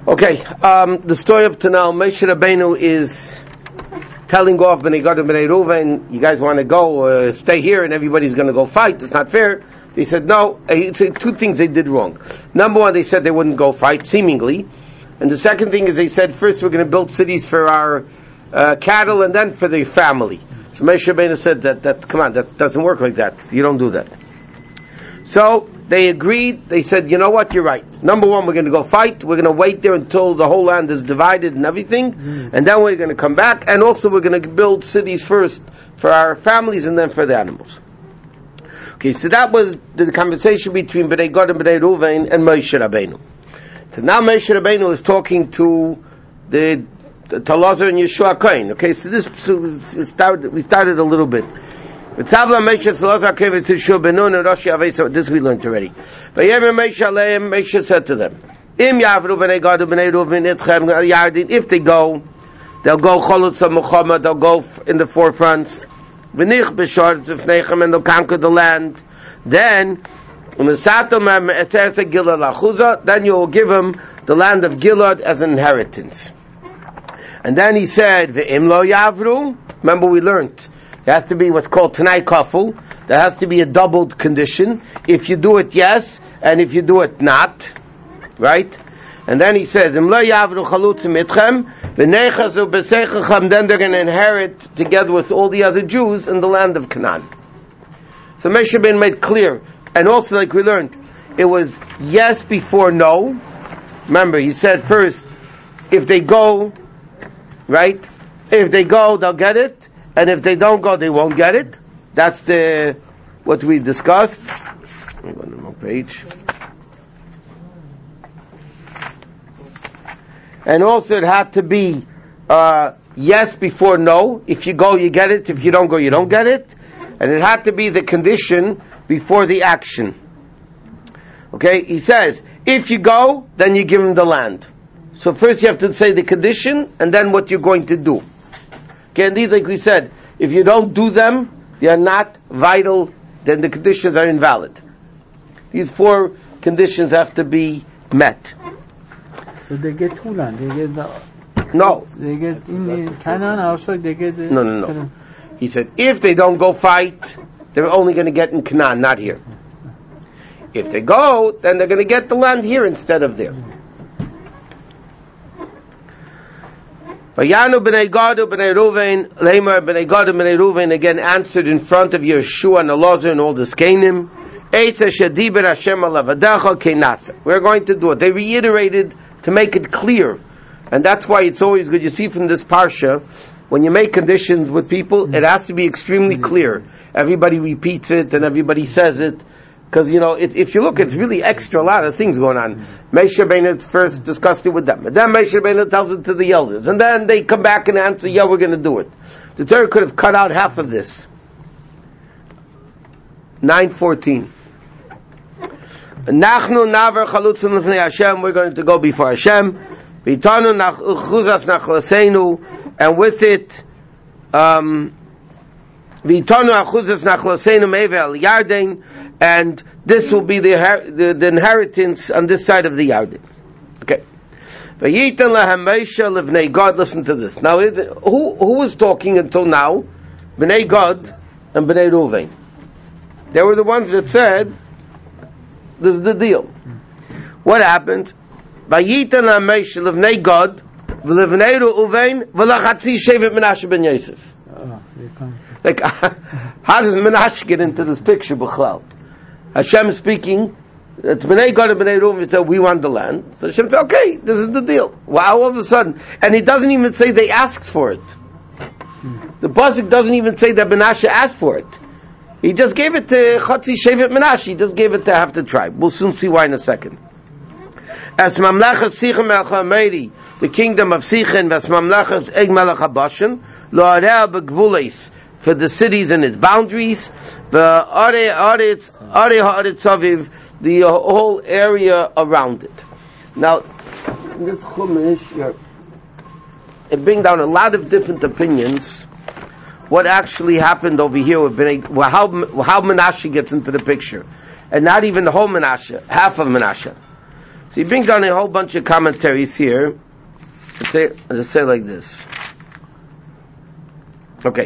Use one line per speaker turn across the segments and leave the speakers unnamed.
Okay, the story up to now, Moshe Rabbeinu is telling off Bnei Gad and Bnei Reuven, you guys want to go, stay here and everybody's going to go fight, it's not fair. They said no. It's two things they did wrong. Number one, they said they wouldn't go fight, seemingly. And the second thing is they said, first we're going to build cities for our cattle and then for the family. So Moshe Rabbeinu said that come on, that doesn't work like that. You don't do that. So they agreed. They said, you know what, you're right. Number one, we're going to go fight. We're going to wait there until the whole land is divided and everything. And then we're going to come back. And also we're going to build cities first for our families and then for the animals. Okay, so that was the conversation between Bnei Gad and Bnei Reuven and Moshe Rabbeinu. So now Moshe Rabbeinu is talking to the Elazar and Yeshua Kohen. Okay, so we started a little bit. This we learned already. Moshe said to them, if they go, they'll go Cholutza Muhammad, they'll go in the forefronts, and they'll conquer the land. Then you will give them the land of Gilad as an inheritance. And then he said, remember we learned, it has to be what's called Tanai Kaful. There has to be a doubled condition. If you do it, yes, and if you do it, not. Right? And then he says, then they're going to inherit together with all the other Jews in the land of Canaan. So Moshe Rabbeinu made clear. And also, like we learned, it was yes before no. Remember, he said first, if they go, right? If they go, they'll get it. And if they don't go, they won't get it. That's what we discussed. I'm on the wrong page. And also it had to be yes before no. If you go, you get it. If you don't go, you don't get it. And it had to be the condition before the action. Okay, he says, if you go, then you give him the land. So first you have to say the condition, and then what you're going to do. Okay, and these, like we said, if you don't do them, they are not vital, then the conditions are invalid. These 4 conditions have to be met.
So they get two land, they get the...
No.
They get in Canaan also, they get...
No. He said, if they don't go fight, they're only going to get in Canaan, not here. If they go, then they're going to get the land here instead of there. Vayanu b'nei Gad b'nei Reuven, Leimar b'nei Gad b'nei Reuven again answered in front of Yeshua and Elazar and all the Skenim. Eisa shediber Hashem alavadecha keinasa. We're going to do it. They reiterated to make it clear, and that's why it's always good. You see from this parsha, when you make conditions with people, it has to be extremely clear. Everybody repeats it and everybody says it. Because, if you look, it's really extra, a lot of things going on. Moshe Rabbeinu first discussed it with them. And then Moshe Rabbeinu tells it to the elders. And then they come back and answer, yeah, we're going to do it. The Torah could have cut out half of this. 9:14. Nachnu naver chalutzim lefnei Hashem. We're going to go before Hashem. V'itanu chuzas nachlaseinu. And with it, v'itanu chuzas nachlaseinu me'evel yarden. And this will be the inheritance on this side of the Yarden. Okay. Listen to this. Now, who was talking until now? Bnei Gad and Bnei Reuven. They were the ones that said, this is the deal. What happened? Vayitan laHaMoshe levnei Gad v'levnei Reuven v'lachatzi shevet Menashe ben Yosef. Like, how does Menashe get into this picture, B'chlal? Hashem is speaking to Bnei Gad and Bnei Reuven, said, we want the land. So Hashem said, okay, this is the deal. Wow, all of a sudden. And he doesn't even say they asked for it. The pasuk doesn't even say that Menashe asked for it. He just gave it to Chatzi Shevet Menashe. He just gave it to half the tribe. We'll soon see why in a second. As Mamlachas Sichem Melech HaMeiri, the kingdom of Sichem, as Mamlachas Eg Melech HaBashan, Lo Areh B'Gvuleis, for the cities and its boundaries, the whole area around it. Now, in this Chumash, it brings down a lot of different opinions. What actually happened over here with how Menashe gets into the picture, and not even the whole Menashe, half of Menashe. So he brings down a whole bunch of commentaries here. I'll just say like this. Okay.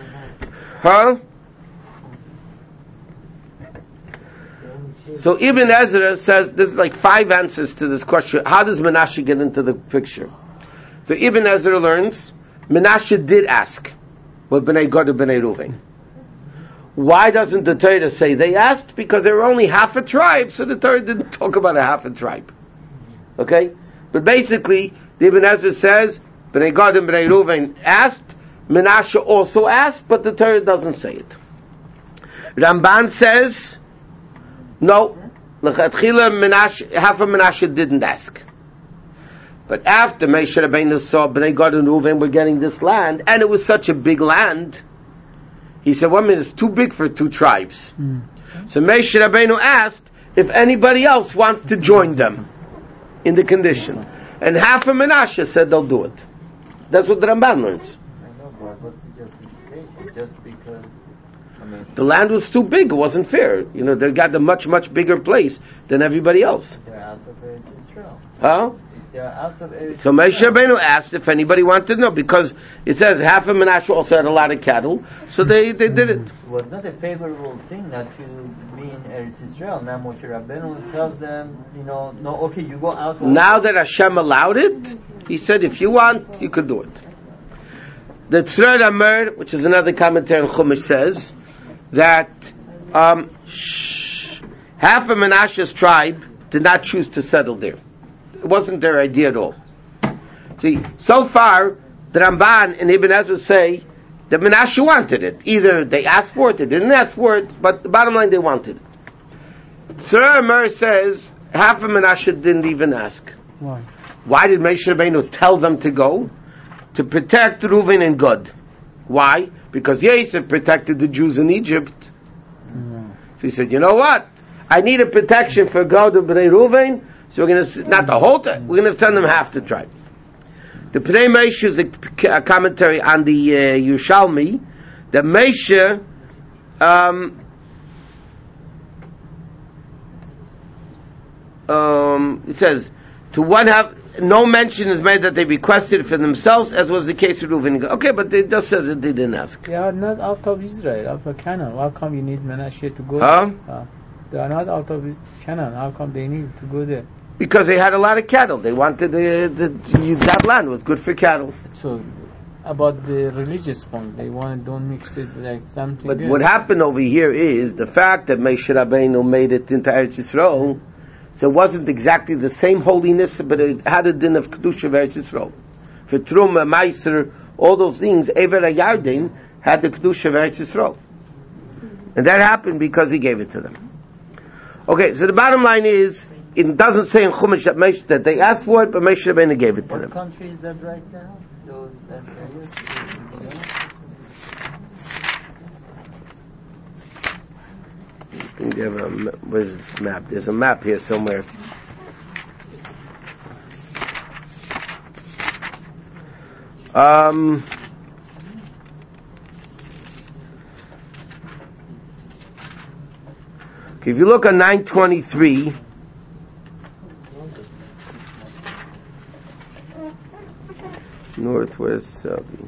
So Ibn Ezra says, there's like 5 answers to this question. How does Menashe get into the picture? So Ibn Ezra learns, Menashe did ask, what Bnei Gad and Bnei Reuven. Why doesn't the Torah say they asked? Because they were only half a tribe, so the Torah didn't talk about a half a tribe. Okay? But basically, the Ibn Ezra says, Bnei Gad and Bnei Reuven asked, Menashe also asked, but the Torah doesn't say it. Ramban says, no, Menashe, half of Menashe didn't ask. But after Moshe Rabbeinu saw Bnei Gad and Reuven were getting this land, and it was such a big land, he said, 1 minute, it's too big for 2 tribes. So Moshe Rabbeinu asked if anybody else wants to join them in the condition. And half of Menashe said they'll do it. That's what the Ramban learns.
I know, but what's the justification? Just because,
the land was too big, it wasn't fair. You know, they got a much, much bigger place than everybody else.
they're out of Eretz Israel.
Huh?
They're out of Eretz
So Moshe Rabbeinu asked if anybody wanted to know, because it says half of Menashe also had a lot of cattle, so they did it.
It was not a favorable thing not to be in Eretz Israel. Now Moshe Rabbeinu tells them, no, okay, you go out.
Now that Hashem allowed it, he said, if you want, you could do it. The Tzror Amr, which is another commentary on Chumash, says that half of Menashe's tribe did not choose to settle there. It wasn't their idea at all. See, so far, the Ramban and Ibn Ezra say that Menashe wanted it. Either they asked for it, they didn't ask for it, but the bottom line, they wanted it. Tzror Amr says half of Menashe didn't even ask.
Why?
Why did Moshe Rabbeinu tell them to go? To protect Reuven and Gad. Why? Because Yosef protected the Jews in Egypt. So he said, you know what? I need a protection for Gad and Bnei Reuven, so we're going to, not the whole time, we're going to send them half the tribe. The Pnei Moshe is a commentary on the Yerushalmi, that Moshe, it says, to one have, no mention is made that they requested for themselves, as was the case with Reuven. Okay, but it just says that they didn't ask.
They are not out of Israel, out of Canaan. How come you need Menashe to go
Huh?
there? They are not out of Canaan. How come they need to go there?
Because they had a lot of cattle. They wanted to use that land. It was good for cattle.
So, about the religious point, they don't mix it like something
But
else.
what happened over here is the fact that Moshe Rabbeinu made it into Eretz Yisrael, so it wasn't exactly the same holiness, but it had a din of Kedusha of Eretz Yisrael. For Truma, Meiser, all those things, Ever HaYarden had the Kedusha of Eretz Yisrael. And that happened because he gave it to them. Okay, so the bottom line is, it doesn't say in Chumash that they asked for it, but Moshe Rabbeinu gave it to them.
What country is that right now? Those that are used to,
I think they have where's this map? There's a map here somewhere. Okay, if you look on 923, Northwest Saudi.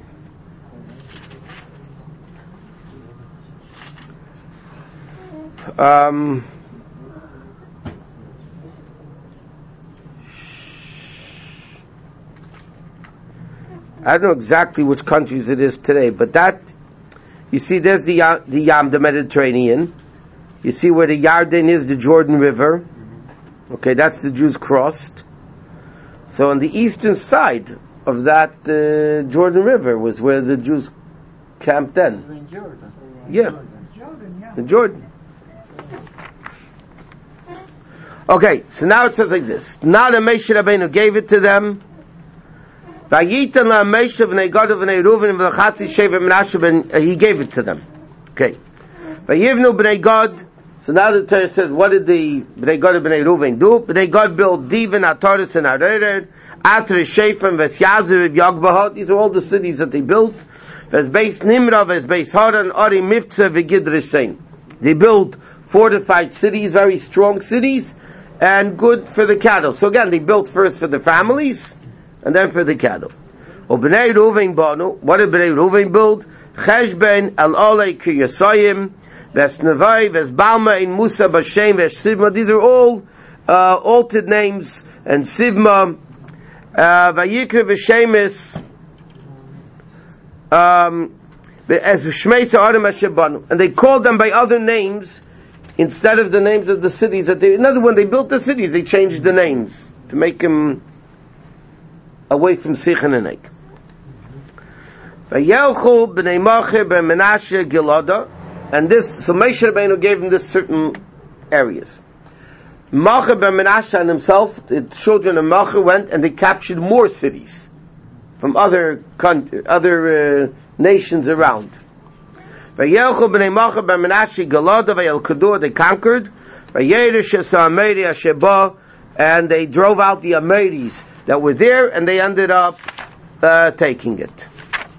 I don't know exactly which countries it is today, but that, you see, there's the Mediterranean. You see where the Yarden is, the Jordan River. Okay, that's the Jews crossed. So on the eastern side of that Jordan River was where the Jews camped then.
in Jordan.
Yeah, the Jordan. Okay, so now it says like this. Now the Moshe Rabbeinu gave it to them. Vayitan la Moshe v'nei Gad v'nei Reuven v'lechatzi shevet Menashe, he gave it to them. Okay. Vayivnu b'nei Gad. So now the Torah says, what did the b'nei Gad and b'nei Reuven do? B'nei Gad built Divin, Ataris, and Arered, Atre, Shefim, Vesyazer, Yogbahot. These are all the cities that they built. Ves Beis Nimra, Ves Beis Haran, Ari Miftzah, V'gid Resein. They built fortified cities, very strong cities, and good for the cattle. So again, they built first for the families, and then for the cattle. Bnei Reuven banu. What did Bnei Reuven build? Cheshben al olei kiyasayim, ves nevai, ves balma in Musa b'shem, ves sivma. These are all altered names, and sivma, vayikra v'shemis, as Shmeisa Adam Ashebanu, and they called them by other names instead of the names of the cities that they. Another one, they built the cities, they changed the names to make them away from Sichon and Eik. Vayelchu b'nei Machir b'Menashe Gilada, and this, so Moshe Rabbeinu gave them this certain areas. Machir b'Menashe and himself, the children of Machir went and they captured more cities from other nations around. Vayelchu b'nei Machir b'Menashe Gilada vayelkudu, they conquered. Vayerish Ameri Asheba, and they drove out the Ameris that were there, and they ended up taking it.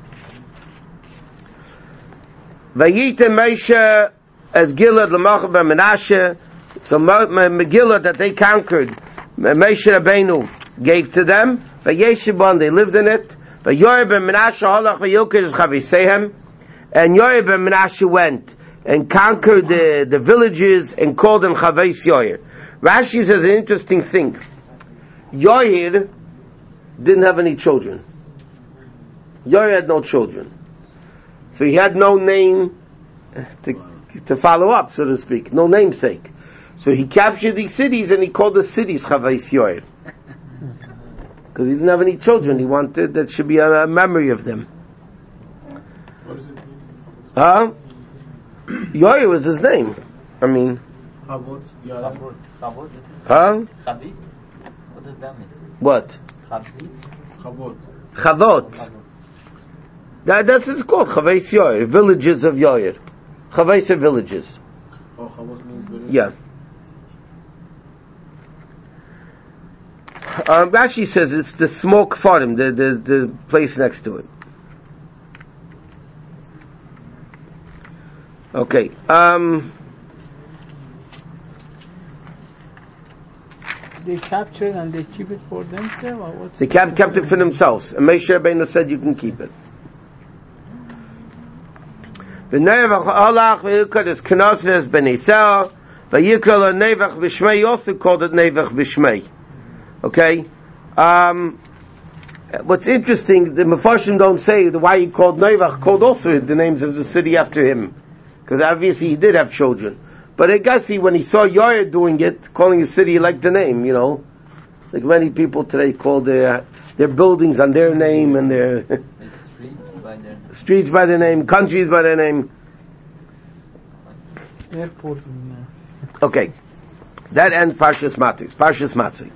Vayite Moshe as Gilad l'Machir b'Menashe, so Megillah that they conquered, Moshe Rabbeinu gave to them. Vayeshiban, they lived in it. Vayoyeh ben Menashe halach vayilkir chavisehem, and Yoyeh ben Menashe went and conquered the villages and called them Chaveis Yoyer. Rashi says an interesting thing. Yoyer didn't have any children. Yoyer had no children, so he had no name to follow up, so to speak, no namesake. So he captured these cities and he called the cities Chaveis Yoyer. Because he didn't have any children, he wanted that should be a memory of them.
What does it mean?
Huh? Yoyer was his name. I mean,
Chavot,
Chavot.
huh?
Chavit? What does that mean?
What?
Chavit?
Chavot.
Chavot. That's what it's called, Chaveis Yoyer, villages of Yoyer. Chaveis are villages.
Oh, Chavot means village?
Yeah. Rashi says it's the small kfarim, the place next to it. Okay.
They capture and they keep it for themselves, or what's
They kept it for themselves. And Moshe Rabbeinu said you can keep it. V'nevach halach v'yikad es Knosves ben Yisrael v'yikal nevach b'shmei. He also called it nevach b'shmei. Okay. What's interesting, the Mefarshim don't say why he called Nevach, called also the names of the city after him, because obviously he did have children. But I guess when he saw Yoyer doing it, calling his city, he liked the name, like many people today call their buildings on their name and their streets by their name, countries by their name.
airport?
Okay, that ends Parshas Matzah.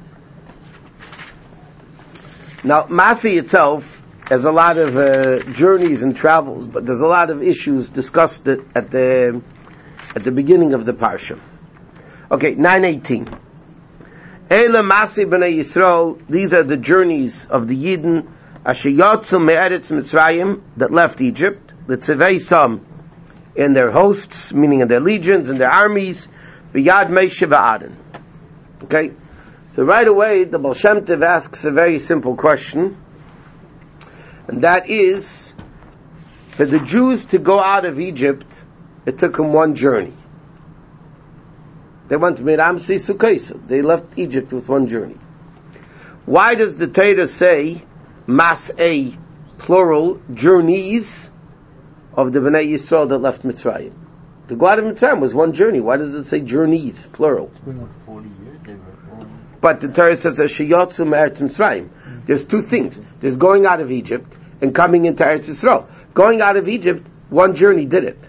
Now, Masi itself has a lot of journeys and travels, but there's a lot of issues discussed at the beginning of the parsha. Okay, 9:18. Eila Masi b'nei Yisrael. These are the journeys of the Yidden asher yotzu me'eretz Mitzrayim, that left Egypt. The Tzeveisam in their hosts, meaning in their legions and their armies. B'yad Moshe v'Aaron. Okay. So right away, the Baal Shem Tov asks a very simple question, and that is, for the Jews to go out of Egypt, it took them one journey. They went to Miramsi Sukkot. They left Egypt with one journey. Why does the Torah say Mas'ei, plural, journeys of the Bnei Yisrael that left Mitzrayim? The go out of Mitzrayim was one journey. Why does it say journeys, plural?
It's been like 40 years they were going.
But the Torah says Sheyotzu me'eretz Mitzrayim. There's two things. There's going out of Egypt and coming into Eretz Yisrael. Going out of Egypt, one journey did it.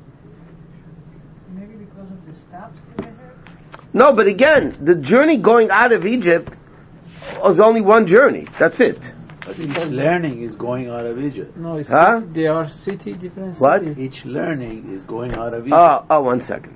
Maybe because of the stops that they had?
No, but again, the journey going out of Egypt was only one journey. That's it.
But each learning is going out of Egypt.
No, it's
Huh?
they are different
What?
city.
Each learning is going out of Egypt.
Oh, 1 second.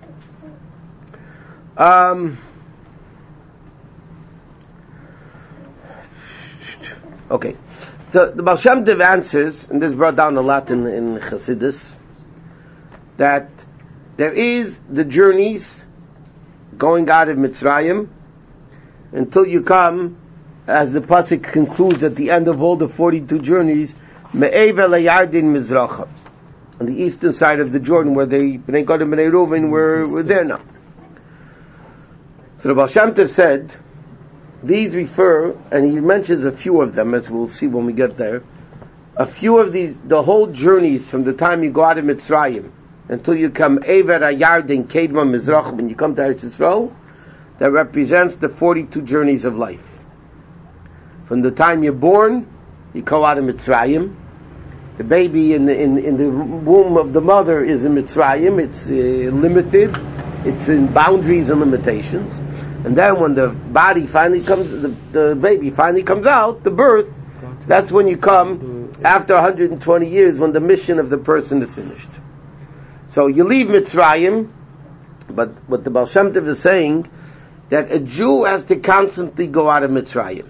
Okay. The Baal Shem Tov answers, and this is brought down a lot in Chassidus, that there is the journeys going out of Mitzrayim, until you come, as the pasuk concludes at the end of all the 42 journeys, Me'eva le'yardin mizracha, on the eastern side of the Jordan, where Bnei Gad and Bnei Reuven were there now. So the Baal Shem Tov said, these refer, and he mentions a few of them, as we'll see when we get there, a few of these, the whole journeys from the time you go out of Mitzrayim until you come Ever HaYarden Kedma Mizrach, when you come to Eretz Yisrael, that represents the 42 journeys of life. From the time you're born, you go out of Mitzrayim. The baby in the womb of the mother is in Mitzrayim. It's limited. It's in boundaries and limitations. And then when the body finally comes, the baby finally comes out, the birth, that's when you come after 120 years, when the mission of the person is finished. So you leave Mitzrayim, but what the Baal Shem Tov is saying, that a Jew has to constantly go out of Mitzrayim.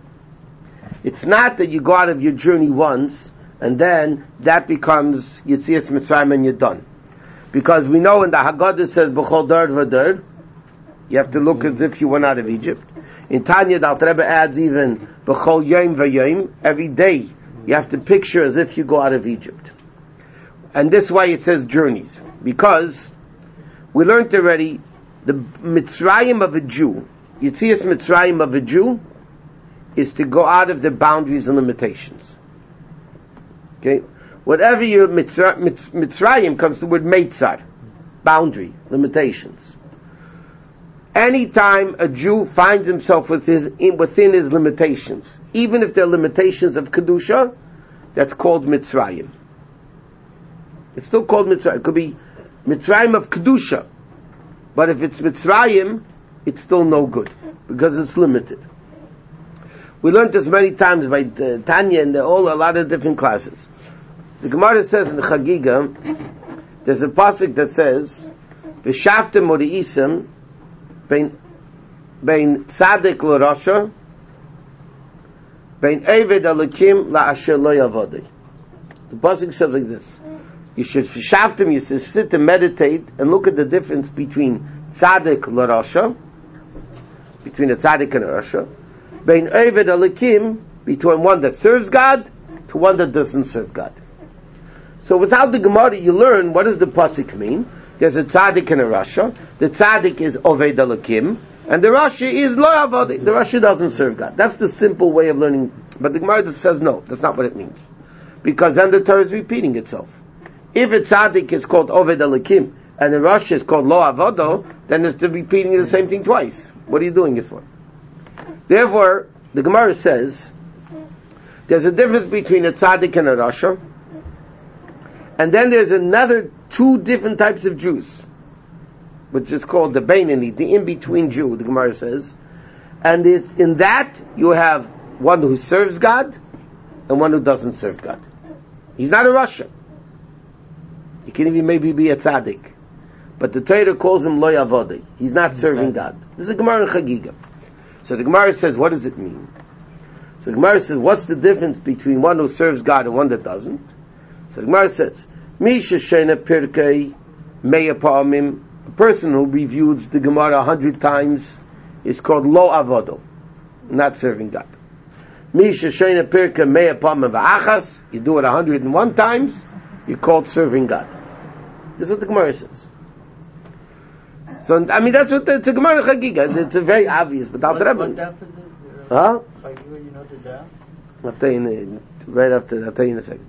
It's not that you go out of your journey once, and then that becomes Yetzias Mitzrayim and you're done. Because we know in the Haggadah says, B'chol dar v'dar, you have to look as if you went out of Egypt. In Tanya, the Alter Rebbe adds even, B'chol yom v'yom, every day, you have to picture as if you go out of Egypt. And this way it says journeys. Because we learned already, the Mitzrayim of a Jew, Yetzias Mitzrayim of a Jew, is to go out of the boundaries and limitations. Okay? Whatever your Mitzrayim comes to the word Meitzar, boundary, limitations. Anytime a Jew finds himself within his limitations, even if they're limitations of Kedusha, that's called Mitzrayim. It's still called Mitzrayim. It could be Mitzrayim of Kedusha, but if it's Mitzrayim, it's still no good, because it's limited. We learned this many times by Tanya and a lot of different classes. The Gemara says in the Chagiga, there's a pasuk that says, "V'shaftem mori'isim bein tzaddik l'rasha, bein eved alakim la'asher lo yavodi." The pasuk says like this: you should v'shaftem, you should sit and meditate and look at the difference between tzaddik l'rasha, between a tzaddik and a rasha, bein eved alakim, between one that serves God to one that doesn't serve God. So without the Gemara, you learn what does the pasuk mean. There's a tzaddik and a rasha. The tzaddik is oved alakim, and the rasha is lo avodi. The rasha doesn't serve God. That's the simple way of learning. But the Gemara just says no, that's not what it means, because then the Torah is repeating itself. If a tzaddik is called oved alakim and the rasha is called lo avodo, then it's repeating the same thing twice. What are you doing it for? Therefore, the Gemara says there's a difference between a tzaddik and a rasha. And then there's another two different types of Jews, which is called the Beinani, the in-between Jew, the Gemara says. And in that, you have one who serves God and one who doesn't serve God. He's not a rasha. He can even maybe be a tzaddik. But the Torah calls him lo yavodi. He's not serving God. This is a Gemara in Chagiga. So the Gemara says, what does it mean? So the Gemara says, what's the difference between one who serves God and one that doesn't? So the Gemara says, Misha Shena Pirkei Meya Pa'amim, a person who reviews the Gemara 100 times is called Lo Avodo, not serving God. Misha Shena Pirkei Meya Pa'amim V'achas, you do it 101 times, you're called serving God. This is what the Gemara says. So, I mean, that's what it's a Gemara Chagiga. It's very obvious, but Alter Rebbe. Huh?
You know the dam?
I'll tell you right after. I'll tell you in a second.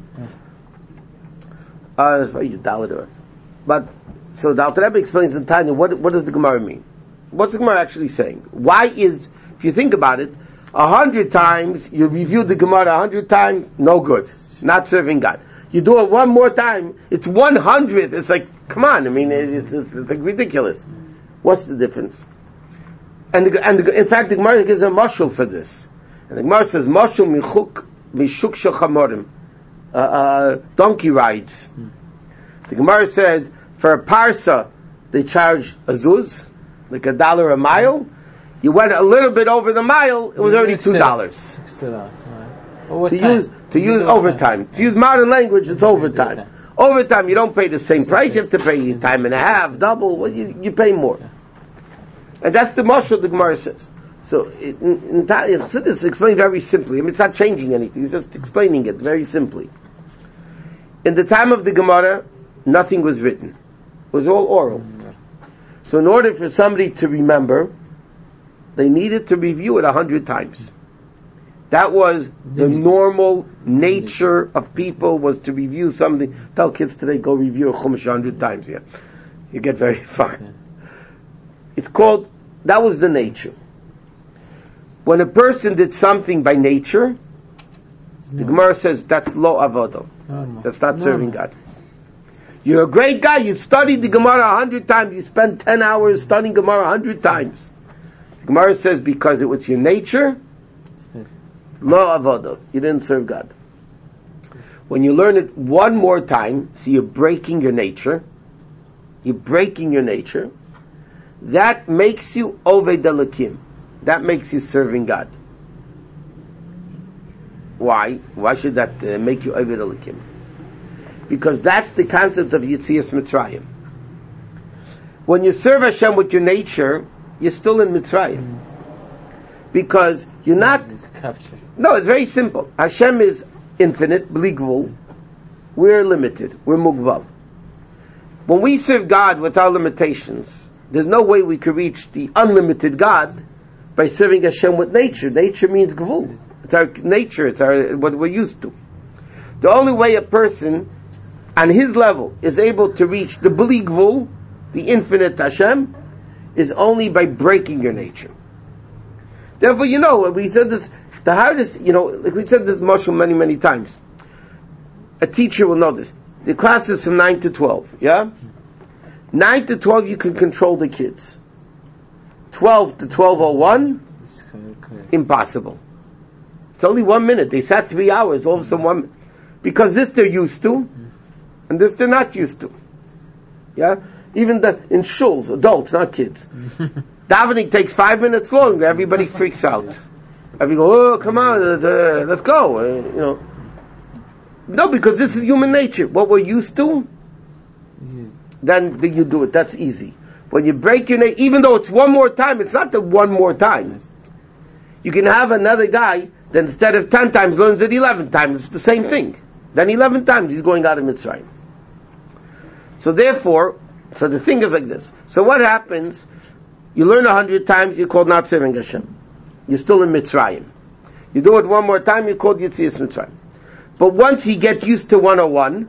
That's why you dollar. But so the Alter Rebbe explains in Tanya what does the Gemara mean? What's the Gemara actually saying? Why is, if you think about it, 100 times you reviewed the Gemara 100 times, no good, not serving God. You do it one more time, it's 100th. It's like, come on, I mean, it's like ridiculous. What's the difference? And in fact, the Gemara gives a mashal for this. And the Gemara says, mashal mishuk shachamorim. Donkey rides. The Gemara says for a parsa they charge a zuz, like $1 a mile. You went a little bit over the mile, it was already $2. To use overtime. To use modern language, it's overtime. Overtime, you don't pay the same price. You have to pay time and a half, double. Well, you pay more. And that's the mashal the Gemara says. So in Chassidus it's explained very simply. I mean, it's not changing anything. It's just explaining it very simply. In the time of the Gemara, nothing was written. It was all oral. So in order for somebody to remember, they needed to review it 100 times. That was the normal nature of people, was to review something. Tell kids today, go review a Chumash 100 times. Yeah, you get very far. It's called, that was the nature. When a person did something by nature, the Gemara says that's lo avodah. That's not serving God. You're a great guy. You've studied the Gemara 100 times. You spent 10 hours studying Gemara 100 times. The Gemara says because it was your nature, lo avodah. You didn't serve God. When you learn it one more time, so you're breaking your nature. You're breaking your nature. That makes you oved elokim. That makes you serving God. Why? Why should that make you oved elokim? Because that's the concept of Yetzias Mitzrayim. When you serve Hashem with your nature, you're still in Mitzrayim. Because you're not... No, it's very simple. Hashem is infinite, bli gvul. We're limited. We're mugval. When we serve God with our limitations, there's no way we could reach the unlimited God by serving Hashem with nature. Nature means gvul. It's our nature. It's our what we're used to. The only way a person on his level is able to reach the bli gvul, the infinite Hashem, is only by breaking your nature. Therefore, we said this, the hardest, like we said this mashal many, many times. A teacher will know this. The class is from 9 to 12, yeah? 9 to 12 you can control the kids. 12 to 12:01, impossible. It's only 1 minute. They sat 3 hours, all of a sudden 1 minute. Because this they're used to, and this they're not used to. Yeah? Even in shuls, adults, not kids. Davening takes 5 minutes longer, everybody freaks out. Everybody go, oh, come on, let's go. No, because this is human nature. What we're used to, then you do it. That's easy. When you break your nature, even though it's one more time, it's not the one more time. You can have another guy that instead of 10 times learns it 11 times. It's the same thing. Then 11 times he's going out of Mitzrayim. So therefore, the thing is like this. So what happens? You learn 100 times, you're called not serving Hashem. You're still in Mitzrayim. You do it one more time, you're called Yetzias Mitzrayim. But once you get used to 101,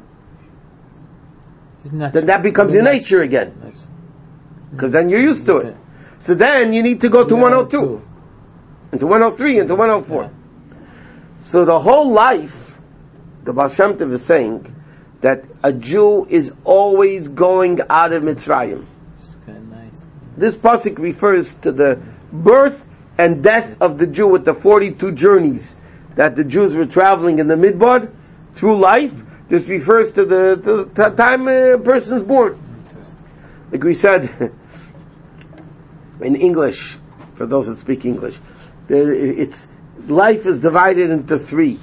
then that becomes your nature again. Because then you're used to it. So then you need to go to 102, into 103, into 104. So the whole life, the Baal Shem Tov is saying that a Jew is always going out of Mitzrayim. This pasuk refers to the birth and death of the Jew with the 42 journeys that the Jews were traveling in the Midbar through life. This refers to the time a person's born. Like we said in English, for those that speak English, life is divided into 3.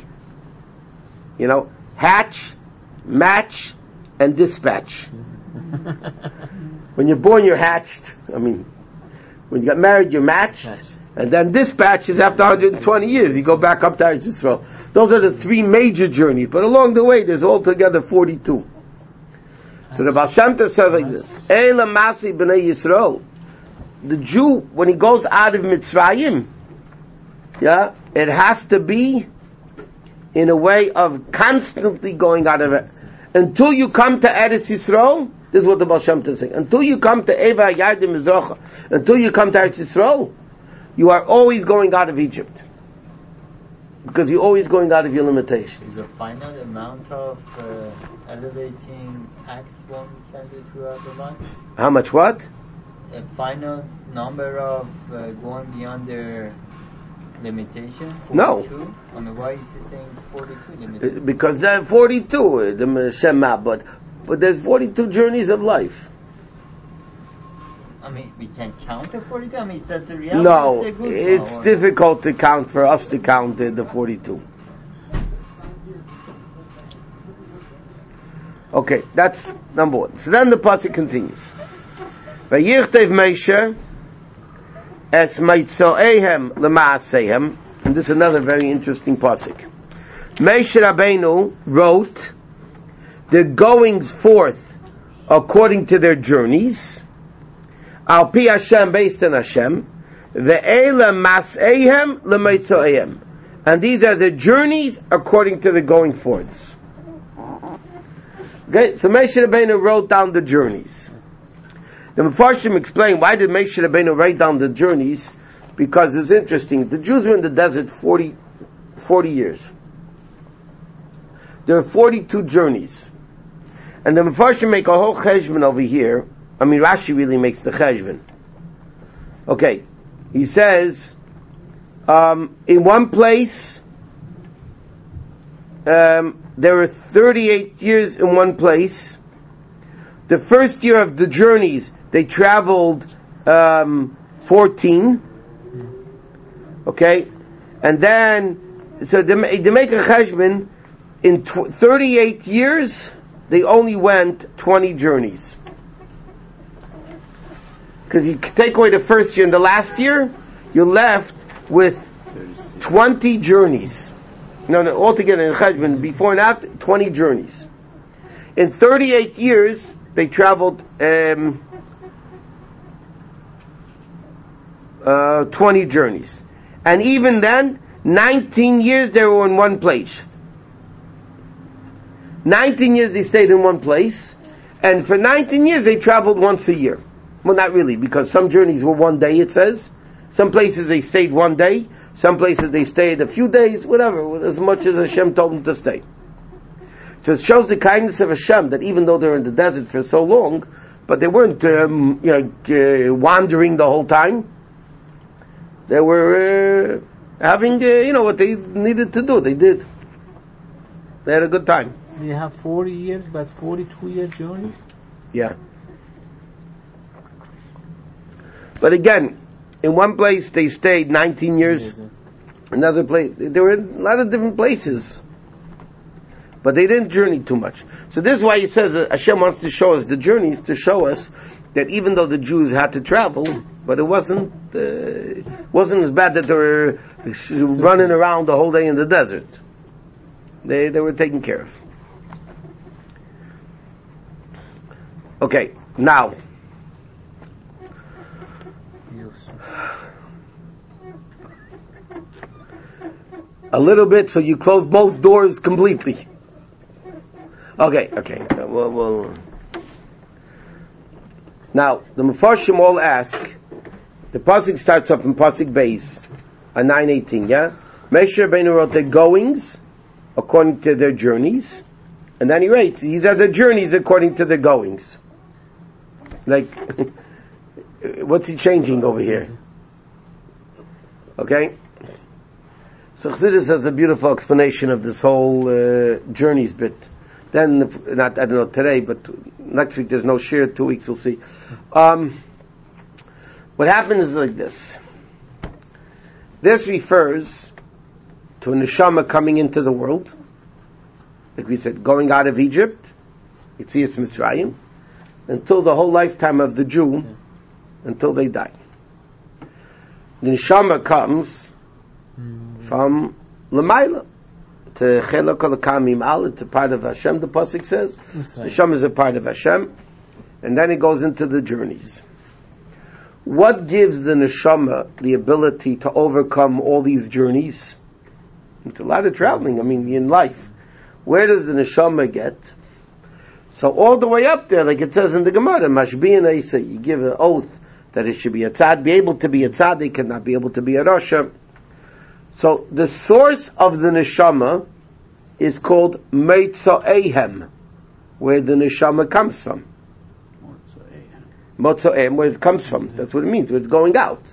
Hatch, match, and dispatch. When you're born, you're hatched. When you get married, you're matched. And then dispatch is after 120 years. You go back up to Eretz Yisrael. Those are the 3 major journeys. But along the way, there's altogether 42. So the Baal Shem Tov says like this. Eila Masi B'nai Yisrael. The Jew, when he goes out of Mitzrayim, it has to be in a way of constantly going out of it. Until you come to Eretz Yisrael, this is what the Baal Shem Tov is saying. Until you come to Eva Yardim Mizracha, until you come to Eretz Yisrael, you are always going out of Egypt. Because you're always going out of your limitations.
Is the final amount of elevating acts one can do throughout the life?
How much what?
A final number of going beyond their limitation? 42?
No.
And why is he saying it's 42 limitation?
Because there are 42, the Shema, but there's 42 journeys of life.
We can count the 42? Is that the reality?
No, it's difficult to count, for us to count the 42. Okay, that's number 1. So then the pasuk continues. Vayichtev Moshe Es Meitzoehem Lemaasehem. And this is another very interesting pasuk. Moshe Rabbeinu wrote the goings forth according to their journeys, Al Pi Hashem, based on Hashem, Ve'ela Mas'ehem Lemeitzoehem. And these are the journeys according to the going forths. Okay, so Moshe Rabbeinu wrote down the journeys. The Mefarshim explain why did Moshe Rabbeinu write down the journeys? Because it's interesting. The Jews were in the desert 40 years. There are 42 journeys. And the Mefarshim make a whole cheshbon over here. I mean, Rashi really makes the cheshbon. Okay. He says, in one place, there were 38 years in one place. The first year of the journeys, they traveled 14. Okay? And then, so they make a cheshbon, in 38 years, they only went 20 journeys. Because you take away the first year and the last year, you're left with 20 journeys. No, altogether in cheshbon, before and after, 20 journeys. In 38 years, they traveled 20 journeys. And even then, 19 years they were in one place. 19 years they stayed in one place, and for 19 years they traveled once a year. Well, not really, because some journeys were one day, it says. Some places they stayed one day, some places they stayed a few days, whatever, as much as Hashem told them to stay. So it shows the kindness of Hashem, that even though they're in the desert for so long, but they weren't wandering the whole time. They were having what they needed to do. They did. They had a good time.
They have 40 years, but 42-year journeys?
Yeah. But again, in one place they stayed 19 years. Another place, they were in a lot of different places. But they didn't journey too much. So this is why he says that Hashem wants to show us the journeys, to show us that even though the Jews had to travel, but it wasn't as bad that they were running around the whole day in the desert. They were taken care of. Okay, now. A little bit, so you close both doors completely. Okay. Well. Now, the Mefarshim all ask, the pasuk starts off in pasuk base, 9:18, yeah? Moshe Rabbeinu wrote their goings according to their journeys, and then he writes, these are the journeys according to their goings. Like, what's he changing over here? Okay? So Chassidus has a beautiful explanation of this whole journeys bit. Then, I don't know today, but next week there's no shir, 2 weeks we'll see. What happens is like this. This refers to a neshama coming into the world. Like we said, going out of Egypt, Yetzias Mitzrayim, until the whole lifetime of the Jew, until they die. The neshama comes from Lamaila. It's a part of Hashem, the pasuk says. Right. Hashem is a part of Hashem. And then it goes into the journeys. What gives the neshama the ability to overcome all these journeys? It's a lot of traveling, in life. Where does the neshama get? So all the way up there, like it says in the Gemara, Mashbi'in Eisa, you give an oath that it should be a tzad, be able to be a tzaddik, cannot be able to be a rasha. So the source of the neshama is called Meitzoehem, where the neshama comes from. Motzoehem, where it comes from. That's what it means, where it's going out.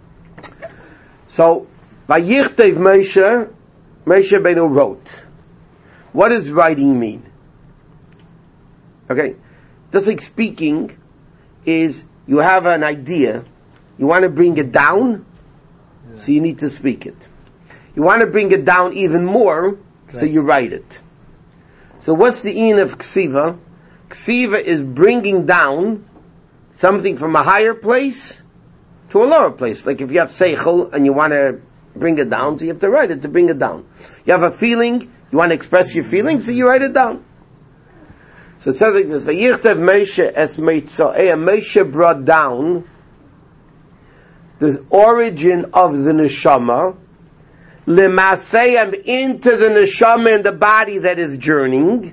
So, Vayichtav Moshe Rabbeinu wrote. What does writing mean? Okay, just like speaking is, you have an idea, you want to bring it down, so you need to speak it. You want to bring it down even more, so you write it. So what's the in of ksiva? Ksiva is bringing down something from a higher place to a lower place. Like if you have seichel and you want to bring it down, so you have to write it to bring it down. You have a feeling, you want to express your feelings, so you write it down. So it says like this, Vayichtav Moshe es Meitzoei, Moshe brought down the origin of the neshama, L'maseyam, into the neshama in the body that is journeying.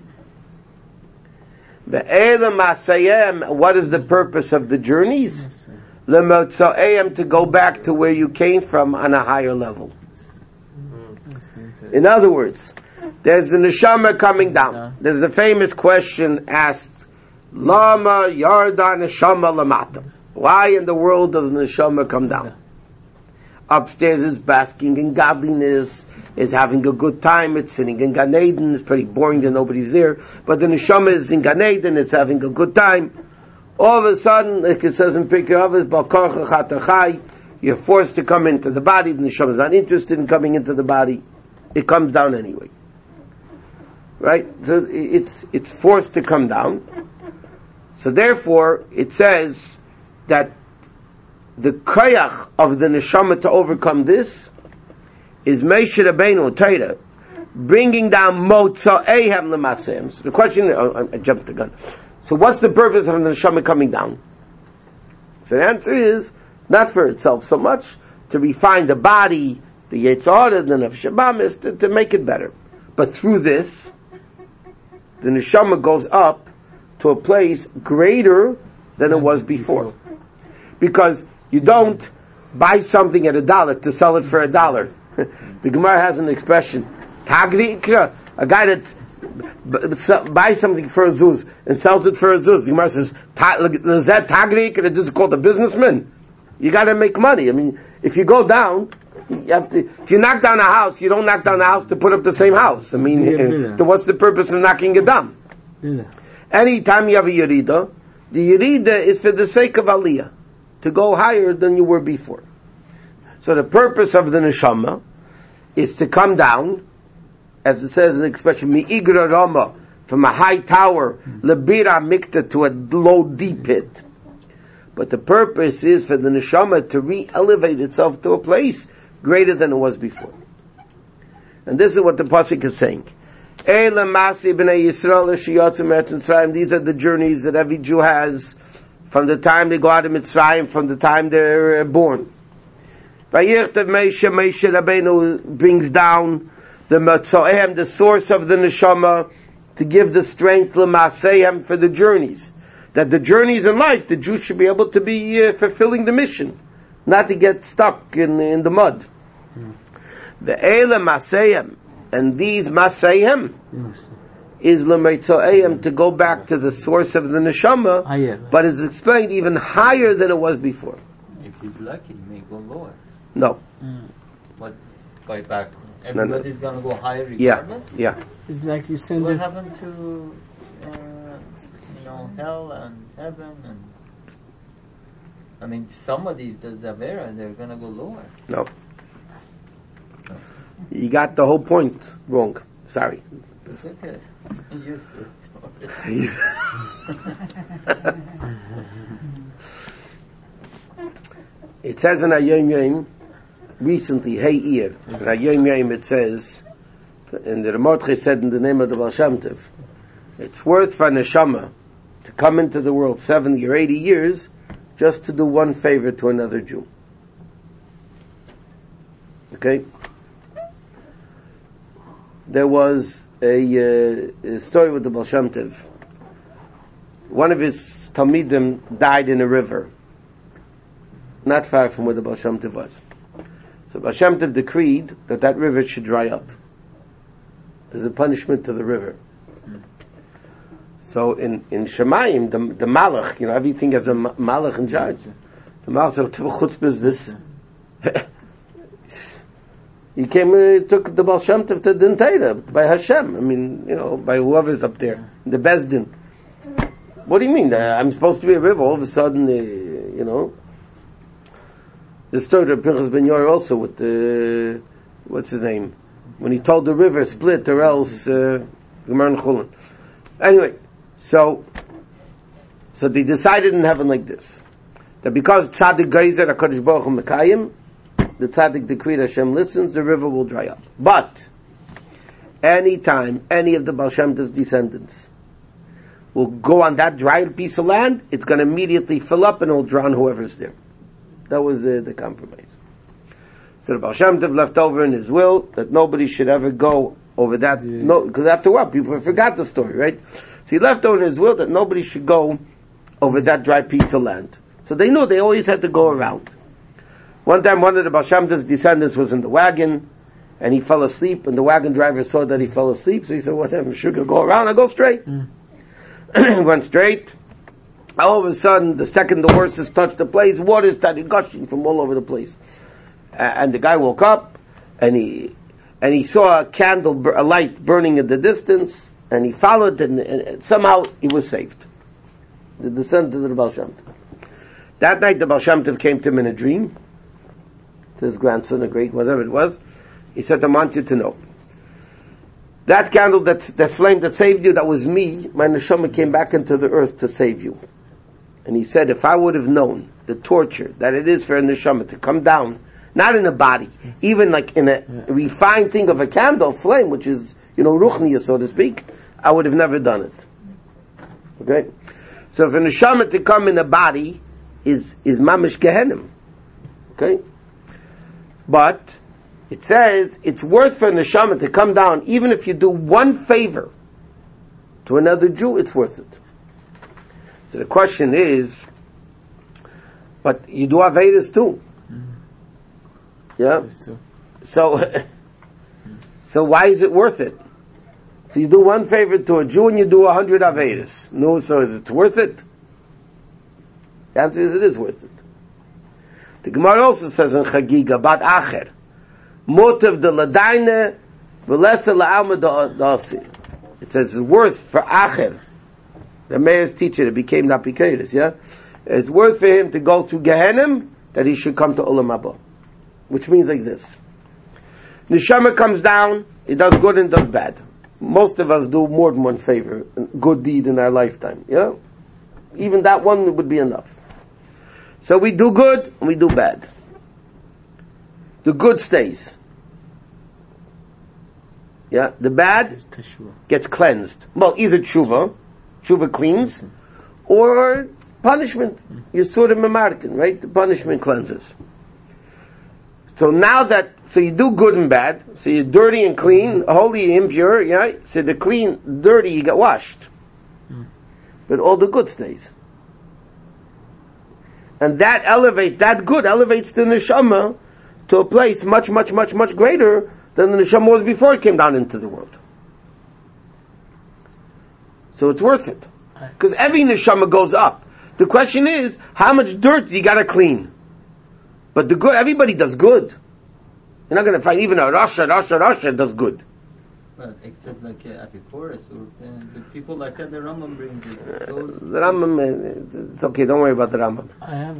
Ve'ela maseyam, what is the purpose of the journeys? L'motzoeyam, to go back to where you came from on a higher level. In other words, there's the neshama coming down. There's the famous question asked, Lama yarda neshama lamata. Why in the world does the neshama come down? Upstairs it's basking in godliness, it's having a good time, it's sitting in Gan Eden, it's pretty boring that nobody's there, but the neshama is in Gan Eden, it's having a good time. All of a sudden, like it says in Pirkei Avos, you're forced to come into the body, the neshama is not interested in coming into the body, it comes down anyway. Right? So it's forced to come down. So therefore, it says that the koyach of the neshama to overcome this is Moshe Rabbeinu Torah, bringing down Motzoeihem L'maseyim. So the question, I jumped the gun. So what's the purpose of the neshama coming down? So the answer is not for itself so much, to refine the body, the Yetzer Hara, the Nefesh Habamis, to make it better. But through this, the neshama goes up to a place greater than it was before. Because you don't buy something at $1 to sell it for $1. The Gemara has an expression, Tagri Ikra, a guy that buys something for a zuz and sells it for a zuz. The Gemara says, is that Tagri Ikra? This is called a businessman? You got to make money. I mean, if you go down, you have to. If you knock down a house, you don't knock down a house to put up the same house. I mean, then what's the purpose of knocking it down? Anytime you have a yerida, the yerida is for the sake of aliyah, to go higher than you were before. So the purpose of the neshama is to come down, as it says in the expression, mi'igra rama, from a high tower, lebira mikta, to a low deep pit. But the purpose is for the neshama to re-elevate itself to a place greater than it was before. And this is what the pasuk is saying. These are the journeys that every Jew has from the time they go out of Mitzrayim, from the time they're born. Moshe Rabbeinu brings down the Motzoeihem, the source of the neshama, to give the strength l'maseihem for the journeys. That the journeys in life, the Jew should be able to be fulfilling the mission, not to get stuck in the mud. The Eila Maseihem, and these Maseihem is l'meitzoeihem, to go back to the source of the neshama,
higher.
But it's explained even higher than it was before.
If he's lucky, he may go lower.
No.
But by back, everybody's going to go higher
Yeah,
regardless?
yeah.
It's like you send
What
it.
happened to, hell and heaven? And I mean, somebody does Avera, they're going to go lower.
No. You got the whole point wrong. Sorry.
It's okay. I'm used to it.
It says in Hayom Yom, recently, Hey Ir, in Hayom Yom it says, and the Ramotche said in the name of the Baal Shem Tov, it's worth for a neshama to come into the world 70 or 80 years just to do one favor to another Jew. Okay? There was a story with the Baal Shem Tov. One of his Talmidim died in a river, not far from where the Baal Shem Tov was. So Baal Shem Tov decreed that river should dry up as a punishment to the river. So in Shemayim, the Malach, everything has a Malach in charge. The Malach said, "What chutzpah is this?" He came, took the Baal Shem Tov to Din Torah by Hashem. I mean, by whoever's up there, the Bezdin. What do you mean? I'm supposed to be a river. All of a sudden, the story of Pinchas Ben Yair also with the what's his name, when he told the river split or else Gemara and Chulin. Anyway, so they decided in heaven like this: that because tzaddik geyser HaKadosh Baruch Hu mekayim, the tzaddik decreed Hashem listens, the river will dry up. But anytime any of the Baal Shem Tov's descendants will go on that dry piece of land, it's going to immediately fill up and it'll drown whoever's there. That was the compromise. So the Baal Shem Tov left over in his will that nobody should ever go over that. No, because after a while people forgot the story, right? So he left over in his will that nobody should go over that dry piece of land. So they knew they always had to go around. One time one of the Baal Shem Tov's descendants was in the wagon and he fell asleep, and the wagon driver saw that he fell asleep, so he said, whatever, should go around, I'll go straight. Went straight. All of a sudden, the second the horses touched the place, water started gushing from all over the place. And the guy woke up, and he saw a candle, a light burning in the distance, and he followed, and somehow he was saved. The descendant of the Baal Shem Tov. That night, the Baal Shem Tov came to him in a dream, to his grandson, a great, whatever it was. He said, I want you to know. That candle, that flame that saved you, that was me. My neshama came back into the earth to save you. And he said, if I would have known the torture that it is for a neshama to come down, not in a body, even like in a refined thing of a candle, flame, which is, ruchniya, so to speak, I would have never done it. Okay? So if a neshama to come in a body is mamish gehenim. Okay? But it says it's worth for a neshama to come down, even if you do one favor to another Jew, it's worth it. So the question is, but you do Avedas too. Yeah? So why is it worth it? So you do one favor to a Jew and you do 100 Avedas. No, so it's worth it? The answer is it is worth it. The Gemara also says in Chagiga about Acher, motiv de ladaine v'lesa la'alma da'asi. It says it's worth for Acher, the mayor's teacher that became Napikadis, yeah? It's worth for him to go through Gehenim that he should come to Olam Haba. Which means like this. Neshama comes down, he does good and does bad. Most of us do more than one favor, good deed in our lifetime, yeah? Even that one would be enough. So we do good and we do bad. The good stays. Yeah, the bad gets cleansed. Well, either tshuva cleans, or punishment. Yisurim Memarkin, right? The punishment cleanses. So so you do good and bad. So you're dirty and clean, holy, impure. Yeah. So the clean, dirty, you get washed, but all the good stays. And that good elevates the neshama to a place much, much, much, much greater than the neshama was before it came down into the world. So it's worth it. Because every neshama goes up. The question is, how much dirt you gotta clean? But the good, everybody does good. You're not gonna find even a Rasha does good.
Well, except like Epicurus, or the people like that, the Rambam brings it.
The Rambam, it's okay, don't worry about the Rambam.
I have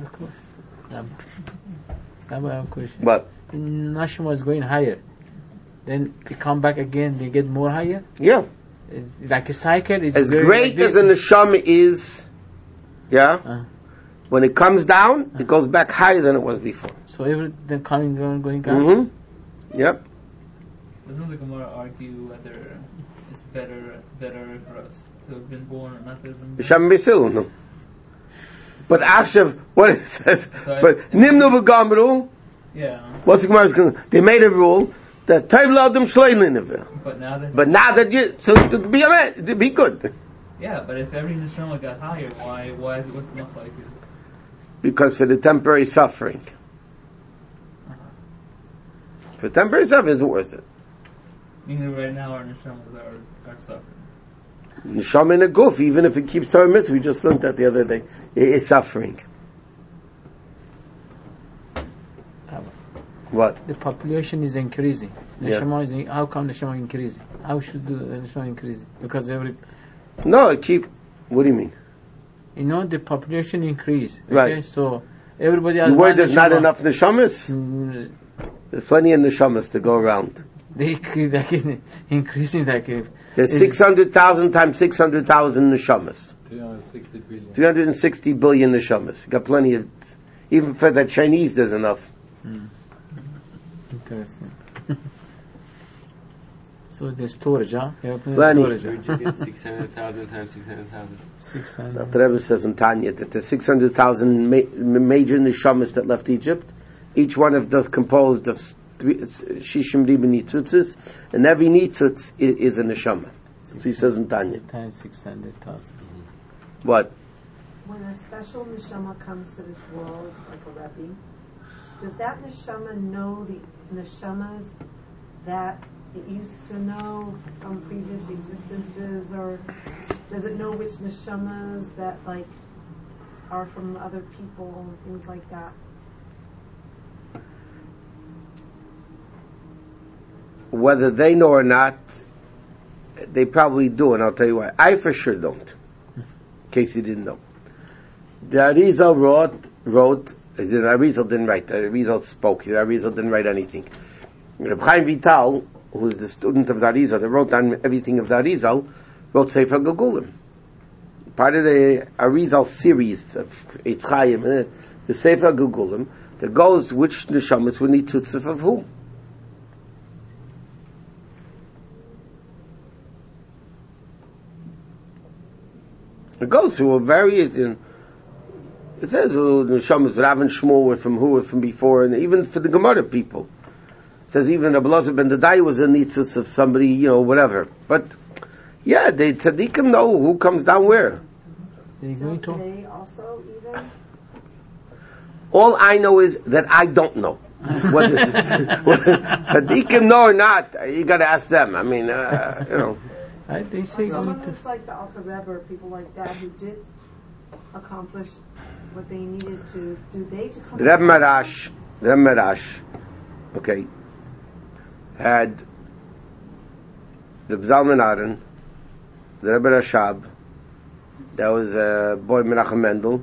a question.
What?
Nashima is going higher. Then you come back again, they get more higher?
Yeah.
It's like a cycle. It's
as great as a neshama is, when it comes down, it goes back higher than it was before.
So everything coming down, going down?
Mm-hmm. Yep.
Doesn't the Gemara argue whether it's better for us to have been born or not to have been born?
No. But Ashav, what it says, but Nimnu v'gamru, what's the Gemara's going? They made a rule that Tayv l'adam shlein l'neveh. But now that you, so to be a man, to be good.
Yeah, but if every neshama got higher, why is it what's not like it?
Because for the temporary suffering. For temporary suffering, is it worth it?
Meaning right now our neshamas are suffering.
Neshama in a goof, even if it keeps Torah mitzvah, we just learned that the other day, it is suffering. What?
The population is increasing. Neshama how come Neshama increasing? How should the Neshama increase? Because
No, what do you mean?
The population increase. Okay?
Right.
So everybody has
word there's not enough neshamas? There's plenty of neshamas to go around.
They increasing
there's 600,000 times 600,000 neshamas.
360 billion.
360 billion neshamas. You got plenty of Even for the Chinese, there's enough.
Interesting. So the storage, huh?
Plenty.
Storage.
Where'd you get 600,000 times 600,000?
600.
The Rebbe says in Tanya that there's 600,000 major neshamas that left Egypt. Each one of those composed of shishim riba nitzutzes, and every nitzutz is a neshama. So he says in Tanya.
Times 600,000.
What?
When a special neshama comes to this world, like a Rebbe, does that neshama know the neshamas that it used to know from previous existences, or does it know which neshamas that like are from other people and things like that?
Whether they know or not, they probably do, and I'll tell you why. I for sure don't. In case you didn't know. The Arizal wrote, the Arizal didn't write, the Arizal spoke, the Arizal didn't write anything. Reb Chaim Vital, who's the student of the Arizal, that wrote down everything of the Arizal, wrote Sefer Gegulim. Part of the Arizal series of Eitz Chaim, the Sefer Gegulim, that goes which neshamas we need to of whom. It goes through a various. It says neshamas Rav and Shmuel were from who were from before, and even for the Gemara people. It says even Rabbi Elazar ben Dadai was a nitzutz of somebody, whatever. But yeah, the tzaddikim know who comes down where.
So today also even?
All I know is that I don't know. Whether tzaddikim know or not, you got to ask them. I mean,
They say
someone who's like the Alter Rebbe or people like that who did accomplish what they needed to do. They to come.
The Rebbe Marash, okay, had the Zalman Aaron, the Rebbe Rashab, that was a boy Menachem Mendel.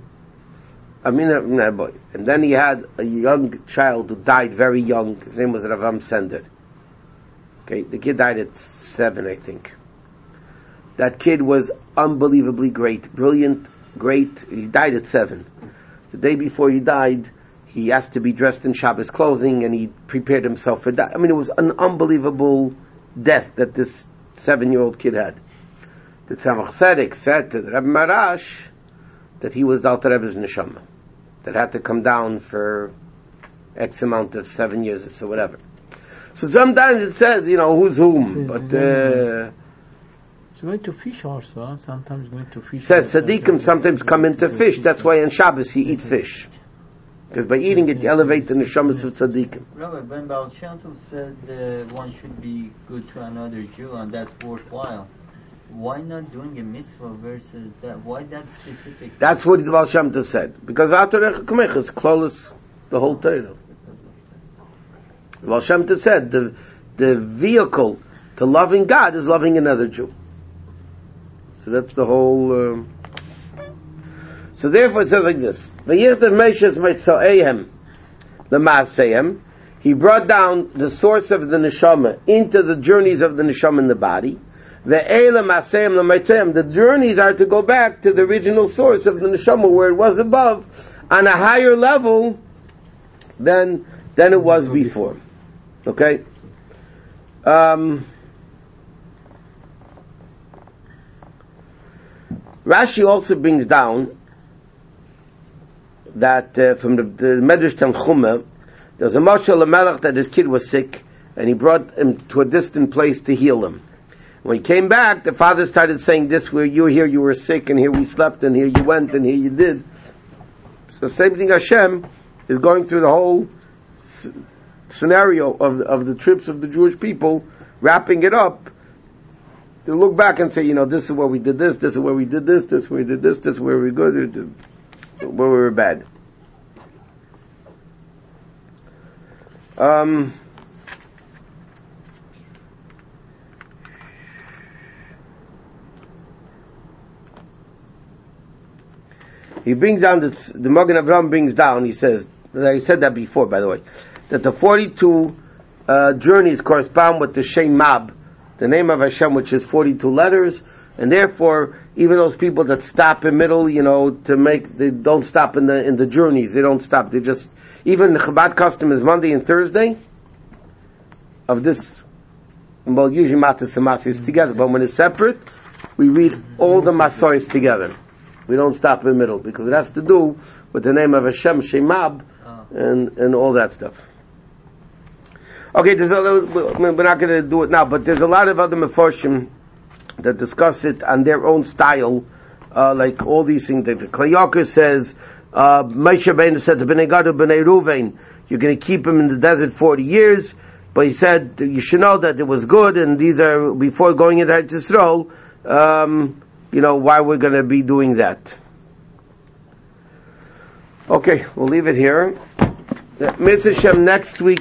Not a boy. And then he had a young child who died very young. His name was Ravam Sender. Okay, the kid died at 7, I think. That kid was unbelievably great, brilliant, great. He died at 7. The day before he died, he asked to be dressed in Shabbos clothing, and he prepared himself for that. It was an unbelievable death that this 7-year-old kid had. The Tzemach Tzedek said to the Rebbe Marash that he was the Alter Rebbe's neshama that had to come down for X amount of 7 years or whatever. So sometimes it says, who's whom, but
it's going to fish also, huh? Sometimes going to fish.
Says tzaddikim sometimes come into fish. That's why on Shabbos you eat fish. Because by eating it, you elevate the neshamas of tzaddikim.
Rabbi, when Baal Shem Tov said one should be good to another Jew and that's worthwhile, why not doing a mitzvah versus that? Why that specific?
That's what the Baal Shem Tov said. Because v'atorech kumech is klolus the whole Torah. The Baal Shem Tov said the vehicle to loving God is loving another Jew. So that's the whole. So therefore, it says like this: He brought down the source of the neshama into the journeys of the neshama in the body. The journeys are to go back to the original source of the neshama where it was above, on a higher level than it was before. Okay. Rashi also brings down that from the Medrash Tanchuma, there was a Mashal Melech that his kid was sick, and he brought him to a distant place to heal him. When he came back, the father started saying, "This where you were here, you were sick, and here we slept, and here you went, and here you did." So same thing Hashem is going through the whole scenario of the trips of the Jewish people, wrapping it up. They look back and say, this is where we did this is where we did this is where we did this is where we were good, where we were bad. He brings down the Magen Avraham brings down. He says, I said that before, by the way, that the 42 journeys correspond with the Shem Mab, the name of Hashem, which is 42 letters, and therefore even those people that stop in middle, they don't stop in the journeys. They don't stop. They just, even the Chabad custom is Monday and Thursday of this. Well, usually Matas and Masis together, but when it's separate, we read all the Masoris together. We don't stop in the middle because it has to do with the name of Hashem, Shemab, and all that stuff. Okay, we're not going to do it now, but there's a lot of other Mefarshim that discuss it on their own style, like all these things. The Klayakar says, Moshe Rabbeinu said to Bnei Gad Bnei Ruvain, you're going to keep him in the desert 40 years, but he said, you should know that it was good, and these are, before going into Eretz Yisrael, why we're going to be doing that. Okay, we'll leave it here. Mitzvah Shem next week.